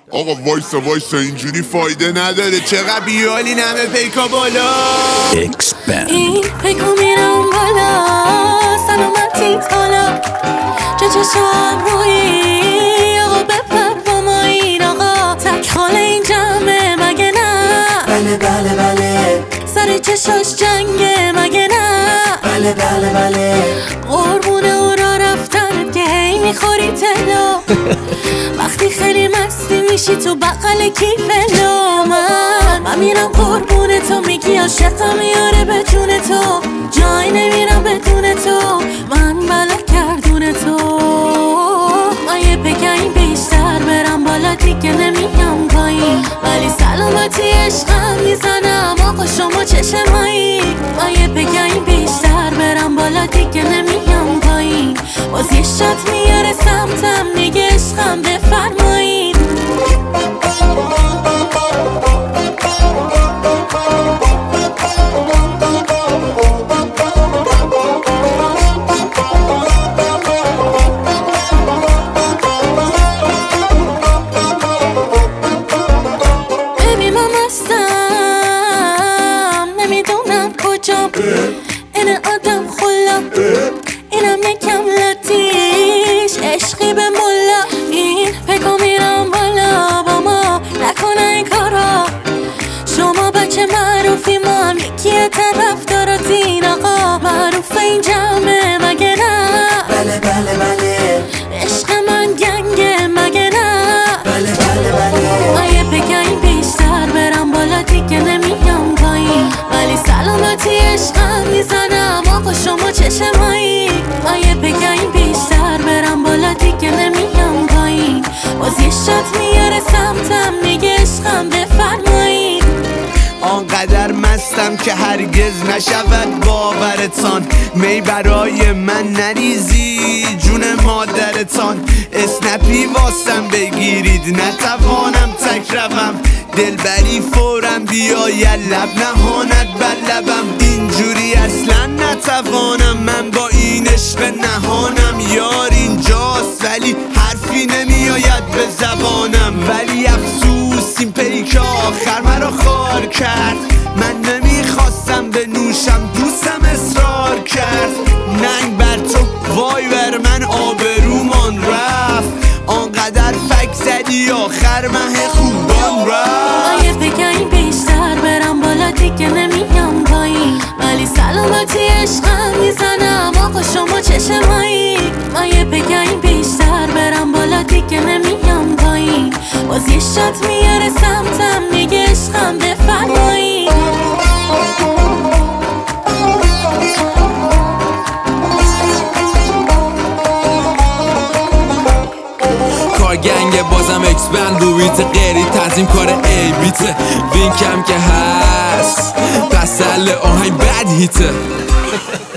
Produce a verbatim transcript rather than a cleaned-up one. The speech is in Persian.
آقا وایسا وایسا اینجوری فایده نداره، چقدر بیالی نمه پیکا بالا. اکسپند این پیکا میرم بالا، سلامتی تالا چه چشم روی آقا بپر با ما این آقا تک خاله این جمعه مگه نه؟ بله بله بله سر چشاش جنگه مگه نه؟ بله بله بله قربونه او را رفتن که هی میخوری تلو وقتی خیلی مستی میشی تو بقل کیفلو. من من میرم قربونه تو، میگی عاشقم یاره به جون تو، جای نمیرم بدون تو، من بلا کردون تو. من یه بگم بیشتر برم بالا دیگه نمیام پایین، ولی سلامتی عشقم میزنم آقا شما چشمایی. من یه بگم بیشتر برم بالا دیگه نمیام پایین، باز یه شات میاره سمتم میگه عشقم بفرمایین. این آدم خلا اینم یکم لاتیش عشقی به ملا. این پیکا میرم بالا با ما نکنه این کارا، شما بچه معروفی ما هم یکی طرفداراتین آقا، معروف این جمعه مگه نه؟ بله بله بله عشق من گنگه مگه نه؟ بله بله بله من یه بگم بیشتر برم بالا دیگه نمیام پایین، ولی سلامتی عشقم میزنم آقا شما چشمایی. من یه بگم بیشتر برم بالا دیگه نمیام پایین، باز یه شات میاره سمتم میگه عشقم بفرمایین. آنقدر مستم که هرگز نشود باورتان، می برای من نریزی جون مادرتان، اسنپی واسم بگیرید نتوانم تک روم، دلبری فورم بیاید لب نهاند بر لبم، اینجوری اصلا نتوانم من با این عشق نهانم. یار اینجاست ولی حرفی نمیآید به زبانم، ولی افسوس این پیک آخر مرا خار کرد، من نمیخواستم به نوشم دوستم اصرار کرد، ننگ بر تو وای بر من آبرومان رفت، آنقدر فک زدی آخر مه خوبان رفت. من یه بگم بیشتر برم بالا دیگه نمیام پایین، ولی سلامتی عشقم میزنم آقا شما چشمایی. من یه بگم بیشتر برم بالا دیگه نمیام پایین، باز یه شات میاره سمتم میگه عشقم بفرمایین. گنگ بازم اکسپند رو بیت غیری تنظیم کار ای بیته، وینکم که هست پسل آهنگ بد هیته.